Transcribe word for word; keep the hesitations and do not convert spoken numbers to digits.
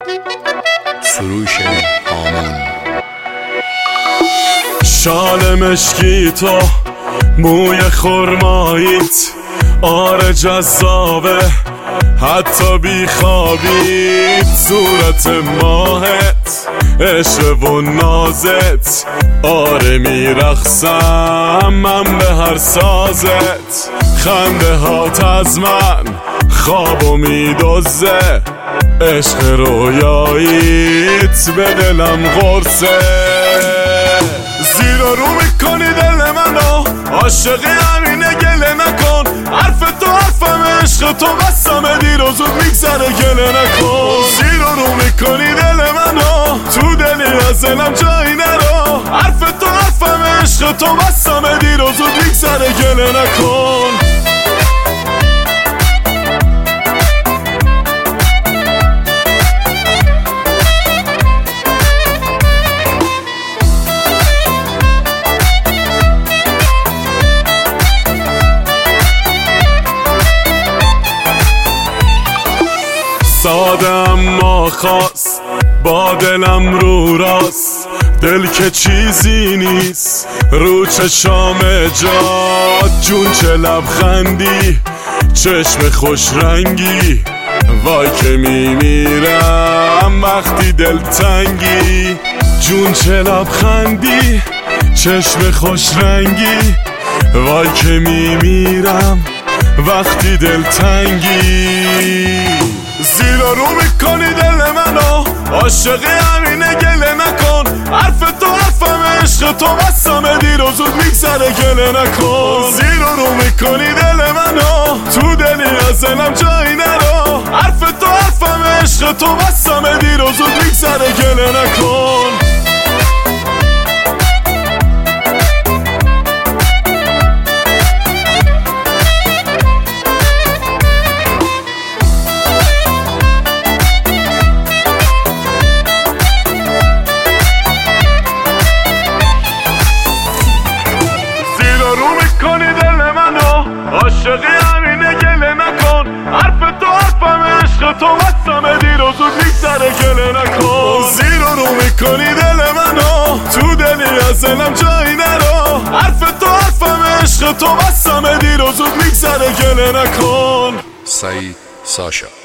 سروش هامون. شال مشکی تو، موی خرماییت، آره جذابه حتی بی خوابیت، صورت ماهت، عشق و نازت، آره میرقصم من به هر سازت، خنده هات از من خوابو میدزه، عشق رویاییت به دلم قرصه، زیر و رو میکنی دل منو، عاشقی همینه گله نکن، حرف تو حرفم عشق تو بسمه دیر و زود میگذره گله نکن، زیر و رو میکنی دل منو، تو دلی از دلم جایی نرو، حرف تو حرفم عشق تو بسمه دیر و زود میگذره گله نکن. ساده اما خاص با دلم رو راست، دل که چیزی نیست رو چشام جاد، جون چه لبخندی چشم خوش رنگی، وای که میمیرم وقتی دل تنگی، جون چه لبخندی چشم خوش رنگی، وای که میمیرم وقتی دل تنگی، زیر رو میکنی دل منو، عاشقی همینه گله نکن، حرف تو حرفم عشق تو بسمه دیر و زود میگذره گله نکن، زیر رو میکنی دل منو، تو دلی از دلم جایی نرو، حرف تو حرفم عشق تو بسمه دیر و زود میگذره گله نکن. عاشقی همینه گله نکن، حرف تو حرفم عشق تو بسمه دیر و زود میگذره گله نکن، زیر رو میکنی دل منو، تو دلی از دلم جایی نرو، حرف تو حرفم عشق تو بسمه دیر و زود میگذره گله نکن. سعید ساشا.